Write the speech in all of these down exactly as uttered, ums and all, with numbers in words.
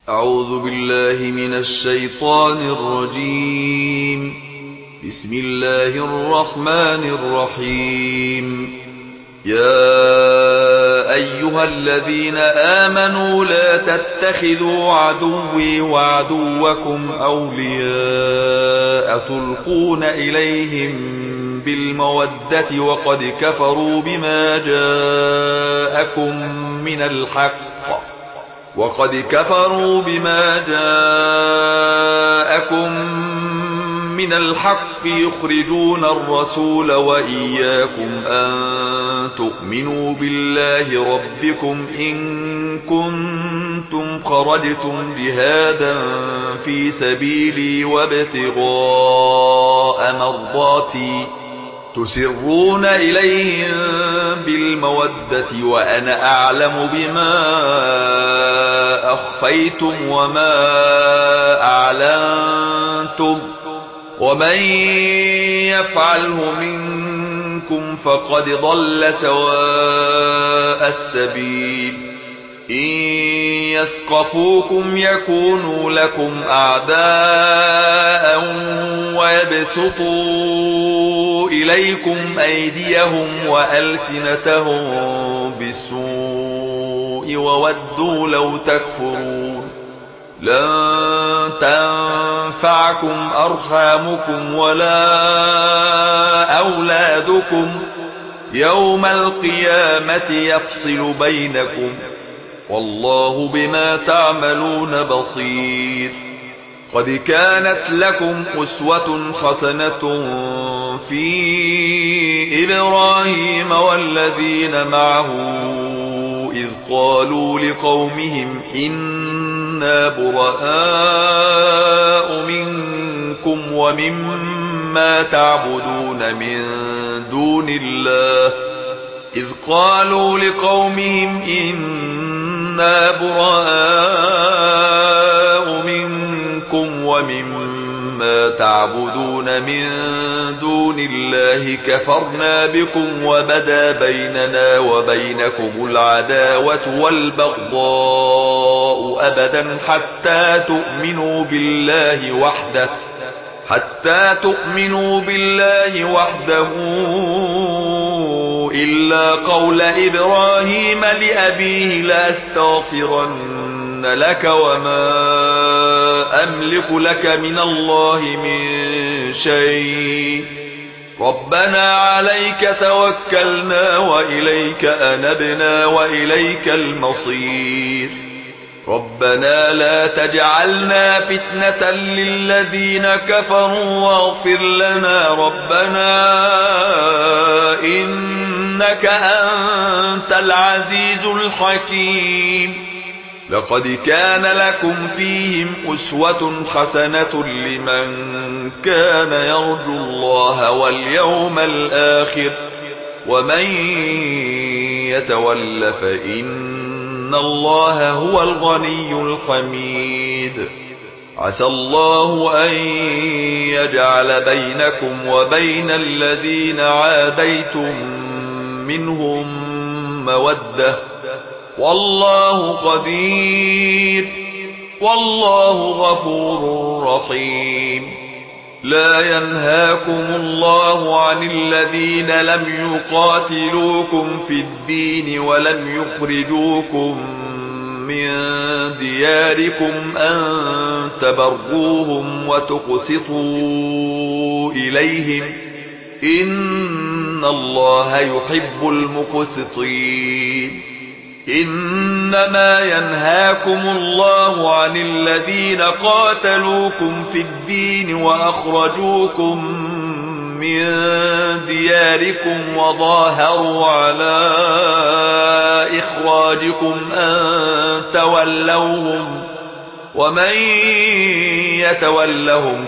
أعوذ بالله من الشيطان الرجيم. بسم الله الرحمن الرحيم. يا أيها الذين آمنوا لا تتخذوا عدوي وعدوكم أولياء تلقون إليهم بالمودة وقد كفروا بما جاءكم من الحق وقد كفروا بما جاءكم من الحق يخرجون الرسول وإياكم أن تؤمنوا بالله ربكم إن كنتم خرجتم جهادا في سبيلي وابتغاء مرضاتي تسرون إليهم بالمودة وأنا أعلم بما أخفيتم وما أعلنتم ومن يفعله منكم فقد ضل سواء السبيل. إن يثقفوكم يكونوا لكم أعداء ويبسطوا إليكم أيديهم وألسنتهم بالسوء وودوا لو تكفرون. لن تنفعكم أرحامكم ولا أولادكم يوم القيامة يفصل بينكم والله بما تعملون بصير. قد كانت لكم أسوة حسنة في إبراهيم والذين معه إذ قالوا لقومهم إنا براء منكم ومما تعبدون من دون الله إذ قالوا لقومهم إنا براء منكم ومما تعبدون من دون الله كفرنا بكم وبدا بيننا وبينكم العداوة والبغضاء أبدا حتى تؤمنوا بالله وحده حتى تؤمنوا بالله وحده إلا قول إبراهيم لأبيه لأستغفرن لك وما أملك لك من الله من شيء ربنا عليك توكلنا وإليك أنبنا وإليك المصير. ربنا لا تجعلنا فتنة للذين كفروا واغفر لنا ربنا إنك أنت العزيز الحكيم. لقد كان لكم فيهم أسوة حسنة لمن كان يرجو الله واليوم الآخر ومن يتول فإن إن الله هو الغني الحميد. عسى الله أن يجعل بينكم وبين الذين عاديتم منهم مودة والله قدير والله غفور رحيم. لا ينهاكم الله عن الذين لم يقاتلوكم في الدين ولم يخرجوكم من دياركم أن تبروهم وتقسطوا إليهم إن الله يحب المقسطين. إنما ينهاكم الله عن الذين قاتلوكم في الدين وأخرجوكم من دياركم وظاهروا على إخراجكم أن تولوهم ومن يتولهم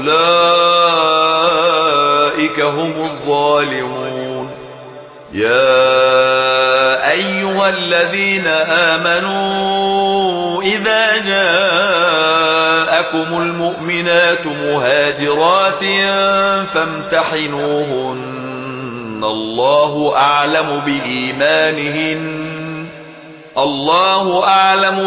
فأولئك هم الظالمون. يا أيها الذين آمنوا إذا جاءكم المؤمنات مهاجرات فامتحنوهن الله أعلم بإيمانهن الله أعلم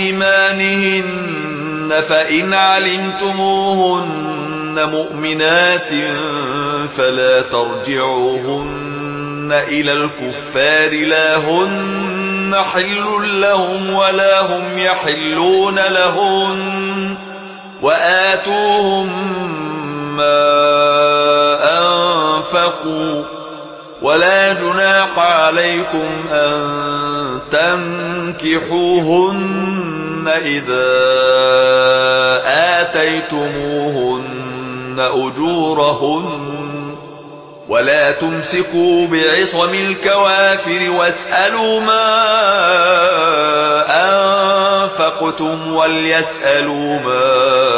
بإيمانهن فإن علمتموهن مؤمنات فلا ترجعوهن إلى الكفار لا هن حل لهم ولا هم يحلون لهن وآتوهم ما أنفقوا ولا جناح عليكم أن تنكحوهن إذا آتيتموهن أجورهن ولا تمسكوا بعصم الكوافر واسألوا ما أنفقتم وليسألوا ما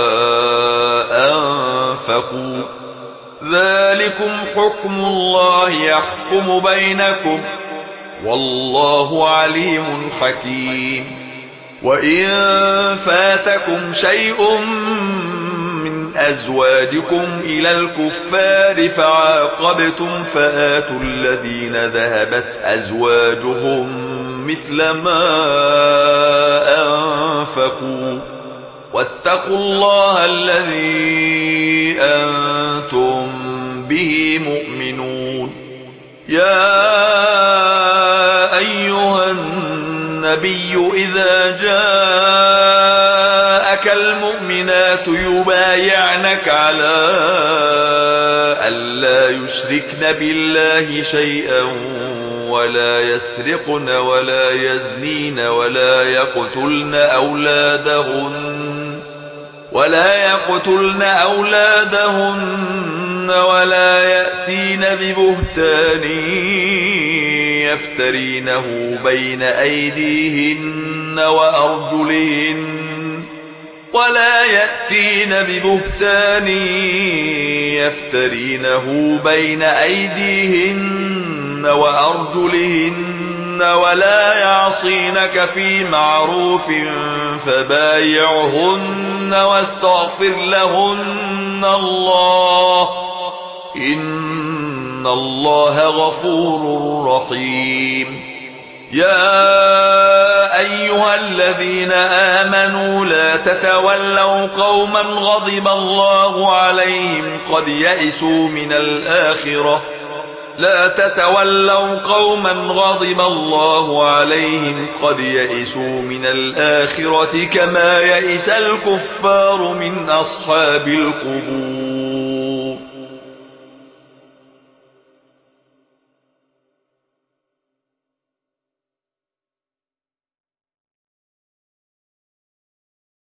أنفقوا ذلكم حكم الله يحكم بينكم والله عليم حكيم وإن فاتكم شيء من أزواجكم إلى الكفار فعاقبتم فآتوا الذين ذهبت أزواجهم مثل ما أنفقوا واتقوا الله الذي أنتم به مؤمنون يا أيها النبي إذا جاءك المؤمنات يبايعنك على ألا يشركن بالله شيئا ولا يسرقن ولا يزنين ولا يقتلن أولادهن ولا يقتلن أولادهن ولا يأتين ببهتان يفترينه بين أيديهن وأرجلهن ولا يأتين ببهتان يفترينه بين أيديهن وأرجلهن ولا يعصينك في معروف فبايعهن واستغفر لهن الله إن الله غفور رحيم يا أيها الذين آمنوا لا تتولوا قوما غضب الله عليهم قد يئسوا من الآخرة لا تتولوا قوما غضب الله عليهم قد يئسوا من الآخرة كما يئس الكفار من أصحاب القبور